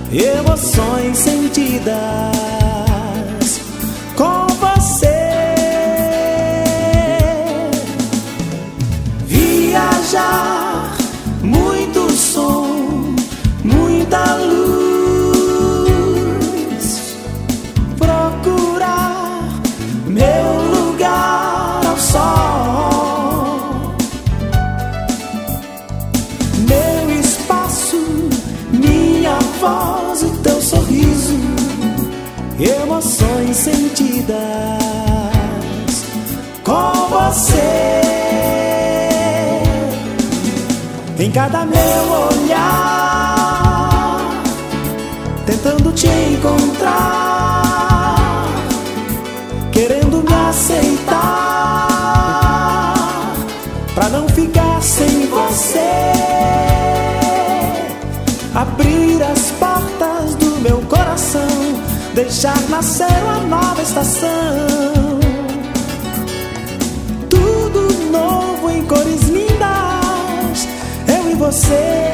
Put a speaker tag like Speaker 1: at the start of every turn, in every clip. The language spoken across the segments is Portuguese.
Speaker 1: emoções sentidas com você. Viajar, muito som, muita luz. Procurar meu lugar ao sol, meu espaço, minha voz, o teu sorriso, emoções sentidas com você. Em cada meu olhar, tentando te encontrar, querendo me aceitar, pra não ficar sem você. Abrir as portas do meu coração, deixar nascer uma nova estação. Tudo novo em cores lindas, eu e você.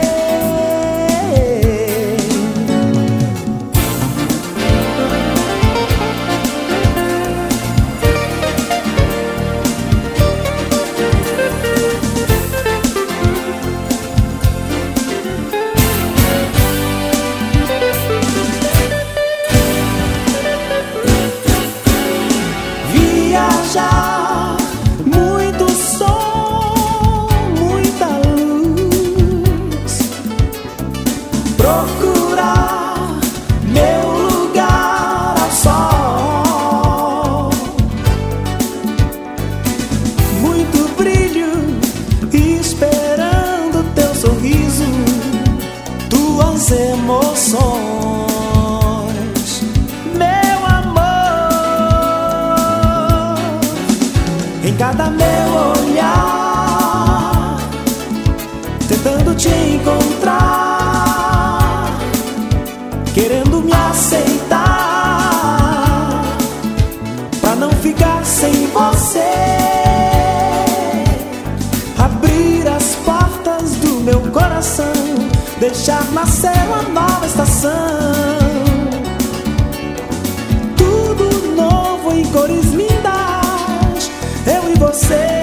Speaker 1: Viajar, muito som, muita luz. Procurar meu lugar ao sol, muito brilho, esperando teu sorriso, tuas emoções, meu amor. Em cada meu olhar, tentando te encontrar, querendo me aceitar, pra não ficar sem você. Abrir as portas do meu coração, deixar nascer uma nova estação. Tudo novo em cores lindas, eu e você.